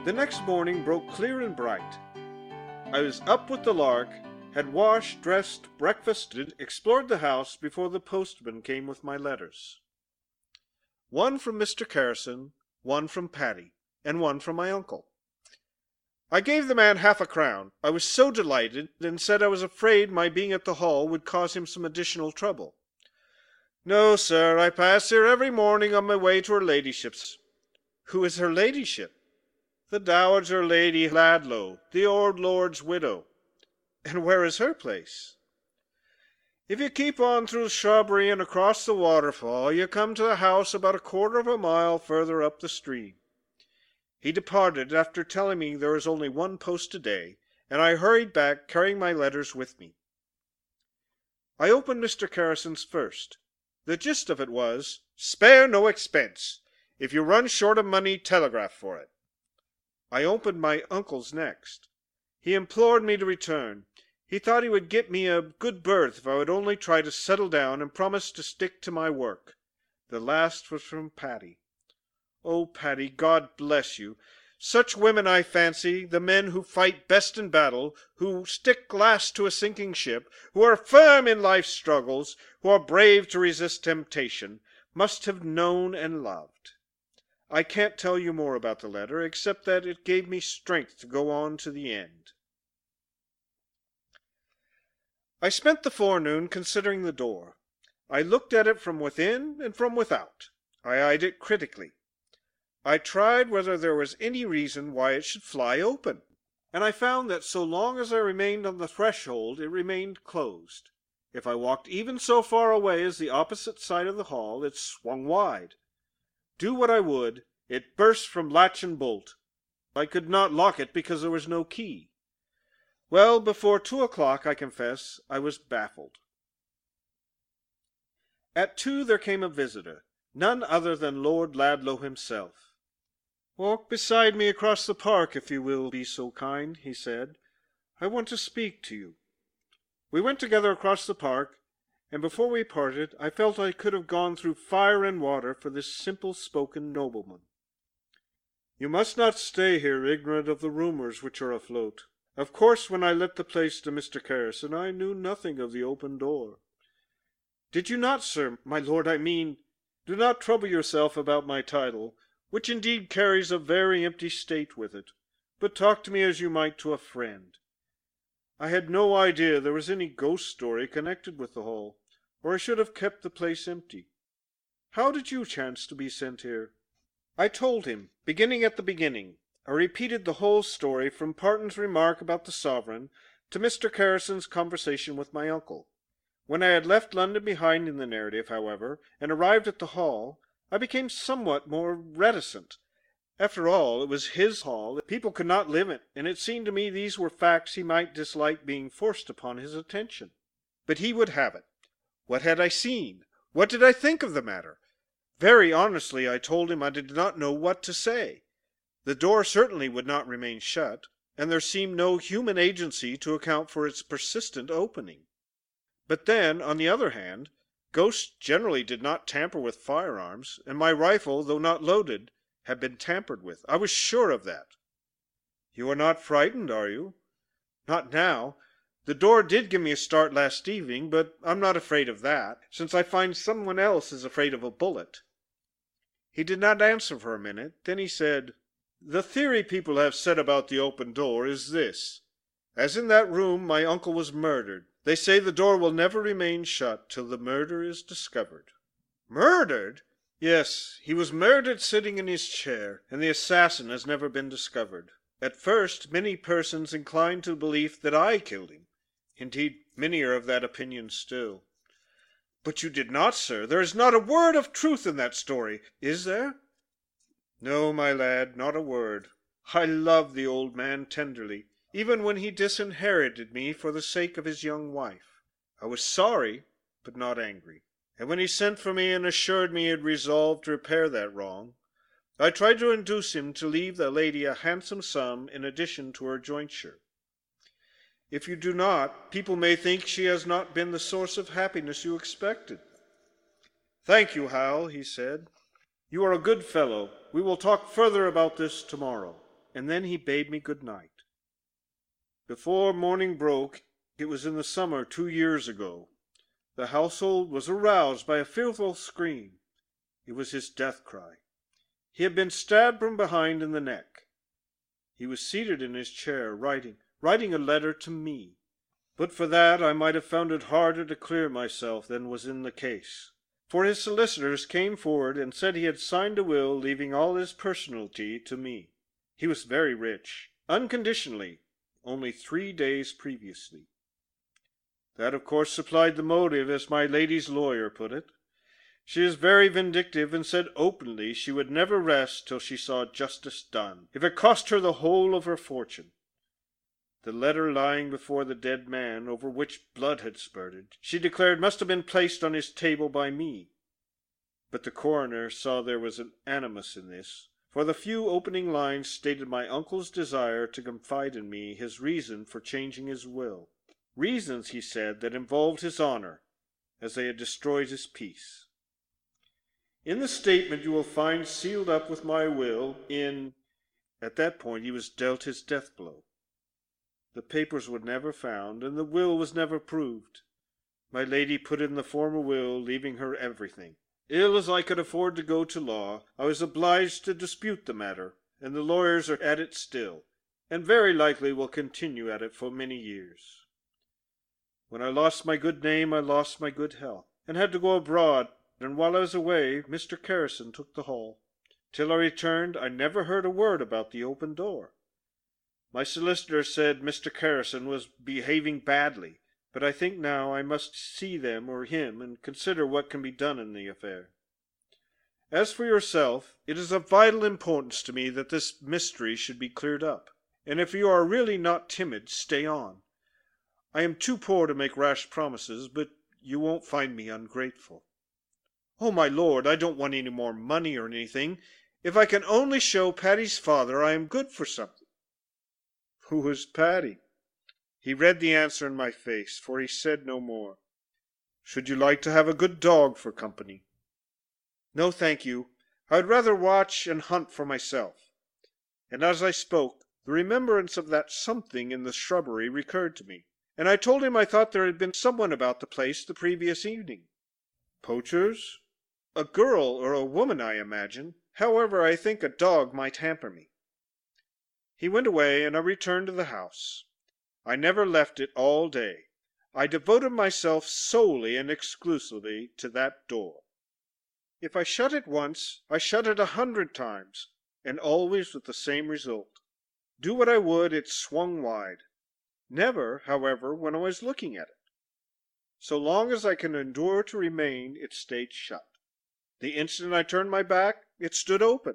The next morning broke clear and bright. I was up with the lark, had washed, dressed, breakfasted, explored the house before the postman came with my letters. One from Mr. Carson, one from Patty, and one from my uncle. I gave the man half-a-crown. I was so delighted, and said I was afraid my being at the Hall would cause him some additional trouble. No, sir, I pass here every morning on my way to her ladyship's. Who is her ladyship? The Dowager Lady Ladlow, the old lord's widow. And where is her place? If you keep on through the shrubbery and across the waterfall, you come to the house about a quarter of a mile further up the stream. He departed after telling me there was only one post a day, and I hurried back, carrying my letters with me. I opened Mr. Carson's first. The gist of it was, "Spare no expense. If you run short of money, telegraph for it." I opened my uncle's next. He implored me to return. He thought he would get me a good berth if I would only try to settle down and promise to stick to my work. The last was from Patty. Oh, Patty, God bless you. Such women, I fancy, the men who fight best in battle, who stick last to a sinking ship, who are firm in life's struggles, who are brave to resist temptation, must have known and loved. I can't tell you more about the letter, except that it gave me strength to go on to the end. I spent the forenoon considering the door. I looked at it from within and from without. I eyed it critically. I tried whether there was any reason why it should fly open, and I found that so long as I remained on the threshold, it remained closed. If I walked even so far away as the opposite side of the hall, it swung wide. Do what I would, it burst from latch and bolt. I could not lock it because there was no key. Well, before 2 o'clock, I confess, I was baffled. At 2 there came a visitor, none other than Lord Ladlow himself. "Walk beside me across the park, if you will be so kind," he said. "I want to speak to you." We went together across the park, and before we parted, I felt I could have gone through fire and water for this simple-spoken nobleman. "You must not stay here ignorant of the rumors which are afloat. Of course, when I let the place to Mr. Carson, I knew nothing of the open door." "Did you not, sir? My lord, I mean. Do not trouble yourself about my title, which indeed carries a very empty state with it, but talk to me as you might to a friend. I had no idea there was any ghost story connected with the Hall, or I should have kept the place empty. How did you chance to be sent here?" I told him, beginning at the beginning. I repeated the whole story, from Parton's remark about the sovereign to Mr. Carson's conversation with my uncle. When I had left London behind in the narrative, however, and arrived at the Hall, I became somewhat more reticent. After all, it was his Hall. People could not live in it, and it seemed to me these were facts he might dislike being forced upon his attention. But he would have it. What had I seen? What did I think of the matter? Very honestly, I told him I did not know what to say. The door certainly would not remain shut, and there seemed no human agency to account for its persistent opening. But then, on the other hand, ghosts generally did not tamper with firearms, and my rifle, though not loaded, had been tampered with. I was sure of that. "You are not frightened, are you?" "Not now. The door did give me a start last evening, but I'm not afraid of that, since I find someone else is afraid of a bullet." He did not answer for a minute. Then he said, "The theory people have said about the open door is this. As in that room my uncle was murdered, they say the door will never remain shut till the murder is discovered." "Murdered?" "Yes, he was murdered sitting in his chair, and the assassin has never been discovered. At first, many persons inclined to the belief that I killed him. Indeed, many are of that opinion still." "But you did not, sir. There is not a word of truth in that story, is there?" "No, my lad, not a word. I loved the old man tenderly, even when he disinherited me for the sake of his young wife. I was sorry, but not angry. And when he sent for me and assured me he had resolved to repair that wrong, I tried to induce him to leave the lady a handsome sum in addition to her jointure. If you do not, people may think she has not been the source of happiness you expected." "Thank you, Hal," he said. "You are a good fellow. We will talk further about this tomorrow." and then he bade me good night. Before morning broke, it was in the summer 2 years ago, the household was aroused by a fearful scream. It was his death cry. He had been stabbed from behind in the neck. He was seated in his chair, writing a letter to me. But for that I might have found it harder to clear myself than was in the case. For his solicitors came forward and said he had signed a will leaving all his personalty to me. He was very rich, unconditionally, only 3 days previously. That, of course, supplied the motive, as my lady's lawyer put it. She is very vindictive, and said openly she would never rest till she saw justice done, if it cost her the whole of her fortune. The letter lying before the dead man, over which blood had spurted, she declared must have been placed on his table by me. But the coroner saw there was an animus in this, for the few opening lines stated my uncle's desire to confide in me his reason for changing his will. Reasons, he said, that involved his honor, as they had destroyed his peace. In the statement you will find sealed up with my will At that point he was dealt his death blow. The papers were never found, and the will was never proved. My lady put in the former will, leaving her everything. Ill as I could afford to go to law, I was obliged to dispute the matter, and the lawyers are at it still, and very likely will continue at it for many years. When I lost my good name, I lost my good health, and had to go abroad, and while I was away, Mr. Carrison took the hall. Till I returned, I never heard a word about the open door. My solicitor said Mr. Carrison was behaving badly, but I think now I must see them or him and consider what can be done in the affair. As for yourself, it is of vital importance to me that this mystery should be cleared up, and if you are really not timid, stay on. I am too poor to make rash promises, but you won't find me ungrateful. Oh, my lord, I don't want any more money or anything. If I can only show Paddy's father I am good for something. Who is Paddy? He read the answer in my face, for he said no more. Should you like to have a good dog for company? No, thank you. I'd rather watch and hunt for myself. And as I spoke, the remembrance of that something in the shrubbery recurred to me, and I told him I thought there had been someone about the place the previous evening. Poachers? A girl or a woman, I imagine. However, I think a dog might hamper me. He went away, and I returned to the house. I never left it all day. I devoted myself solely and exclusively to that door. If I shut it once, I shut it 100 times, and always with the same result. Do what I would, it swung wide. Never, however, when I was looking at it. So long as I can endure to remain, it stayed shut. The instant I turned my back, it stood open.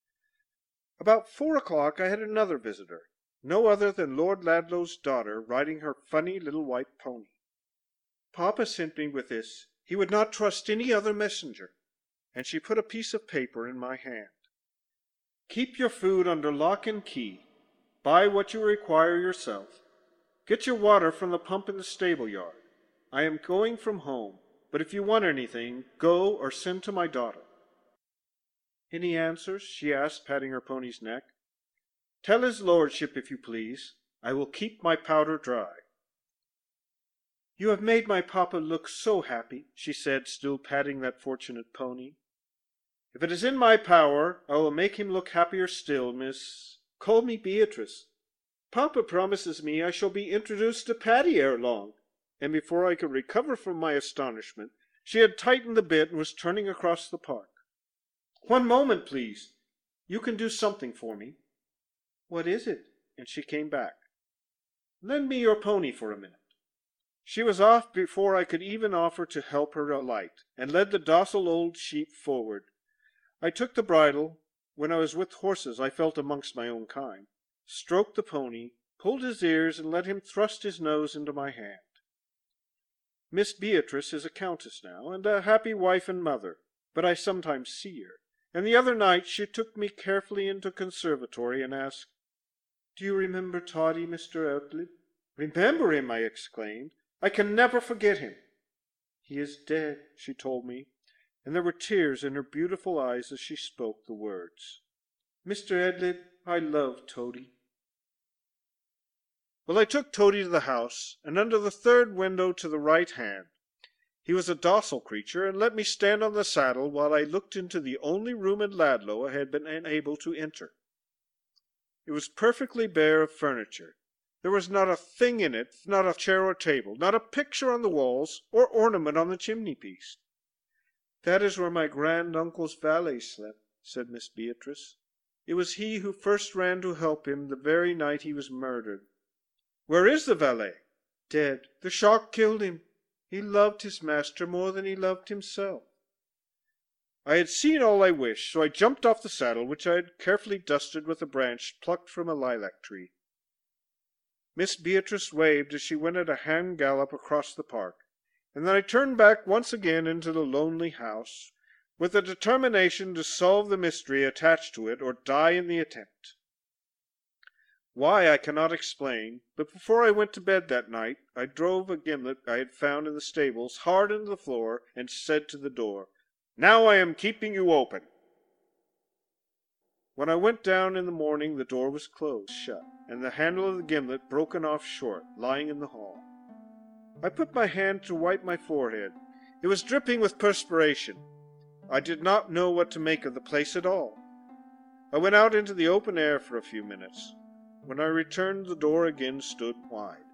About 4 o'clock I had another visitor, no other than Lord Ladlow's daughter, riding her funny little white pony. Papa sent me with this. He would not trust any other messenger. And she put a piece of paper in my hand. Keep your food under lock and key. Buy what you require yourself. Get your water from the pump in the stable yard. I am going from home, but if you want anything, go or send to my daughter. Any answers? She asked, patting her pony's neck. Tell his lordship, if you please. I will keep my powder dry. You have made my papa look so happy, she said, still patting that fortunate pony. If it is in my power, I will make him look happier still, Miss. Call me Beatrice. Papa promises me I shall be introduced to Paddy ere long. And before I could recover from my astonishment, she had tightened the bit and was turning across the park. One moment, please. You can do something for me. What is it? And she came back. Lend me your pony for a minute. She was off before I could even offer to help her alight, and led the docile old sheep forward. I took the bridle. When I was with horses, I felt amongst my own kind, stroked the pony, pulled his ears, and let him thrust his nose into my hand. Miss Beatrice is a countess now, and a happy wife and mother, but I sometimes see her, and the other night she took me carefully into conservatory and asked, Do you remember Toddy, Mr. Outlet? Remember him, I exclaimed. I can never forget him. He is dead, she told me, and there were tears in her beautiful eyes as she spoke the words. Mr. Edlid, I love Toady." Well, I took Toady to the house, and under the third window to the right hand. He was a docile creature, and let me stand on the saddle while I looked into the only room in Ladlow I had been able to enter. It was perfectly bare of furniture. There was not a thing in it, not a chair or table, not a picture on the walls, or ornament on the chimney-piece. "That is where my grand-uncle's valet slept," said Miss Beatrice. "It was he who first ran to help him the very night he was murdered." "Where is the valet?" "Dead. The shock killed him. He loved his master more than he loved himself." I had seen all I wished, so I jumped off the saddle, which I had carefully dusted with a branch plucked from a lilac tree. Miss Beatrice waved as she went at a hand gallop across the park, and then I turned back once again into the lonely house, with the determination to solve the mystery attached to it or die in the attempt. Why, I cannot explain, but before I went to bed that night I drove a gimlet I had found in the stables hard into the floor and said to the door, "Now I am keeping you open." When I went down in the morning the door was closed shut, and the handle of the gimlet broken off short, lying in the hall. I put my hand to wipe my forehead. It was dripping with perspiration. I did not know what to make of the place at all. I went out into the open air for a few minutes. When I returned, the door again stood wide.